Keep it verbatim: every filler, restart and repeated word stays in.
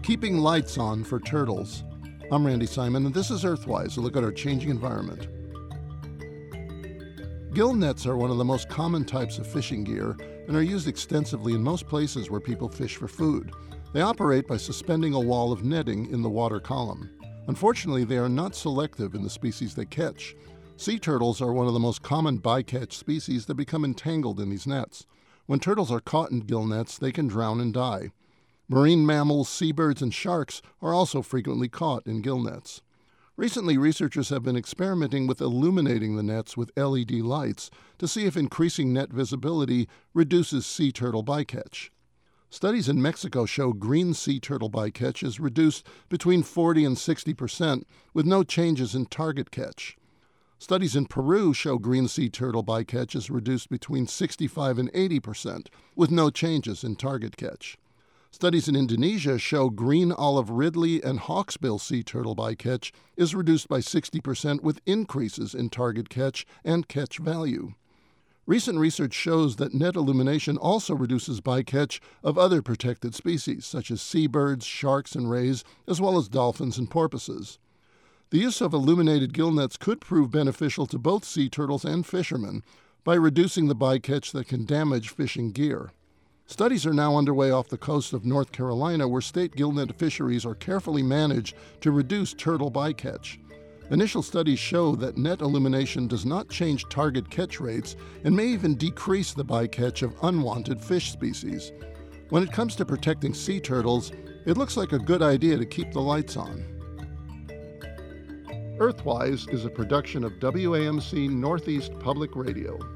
Keeping lights on for turtles. I'm Randy Simon, and this is Earthwise, a look at our changing environment. Gill nets are one of the most common types of fishing gear and are used extensively in most places where people fish for food. They operate by suspending a wall of netting in the water column. Unfortunately, they are not selective in the species they catch. Sea turtles are one of the most common bycatch species that become entangled in these nets. When turtles are caught in gill nets, they can drown and die. Marine mammals, seabirds, and sharks are also frequently caught in gill nets. Recently, researchers have been experimenting with illuminating the nets with L E D lights to see if increasing net visibility reduces sea turtle bycatch. Studies in Mexico show green sea turtle bycatch is reduced between forty and sixty percent with no changes in target catch. Studies in Peru show green sea turtle bycatch is reduced between sixty-five and eighty percent with no changes in target catch. Studies in Indonesia show green olive ridley and hawksbill sea turtle bycatch is reduced by sixty percent with increases in target catch and catch value. Recent research shows that net illumination also reduces bycatch of other protected species, such as seabirds, sharks, and rays, as well as dolphins and porpoises. The use of illuminated gill nets could prove beneficial to both sea turtles and fishermen by reducing the bycatch that can damage fishing gear. Studies are now underway off the coast of North Carolina where state gill net fisheries are carefully managed to reduce turtle bycatch. Initial studies show that net illumination does not change target catch rates and may even decrease the bycatch of unwanted fish species. When it comes to protecting sea turtles, it looks like a good idea to keep the lights on. Earthwise is a production of W A M C Northeast Public Radio.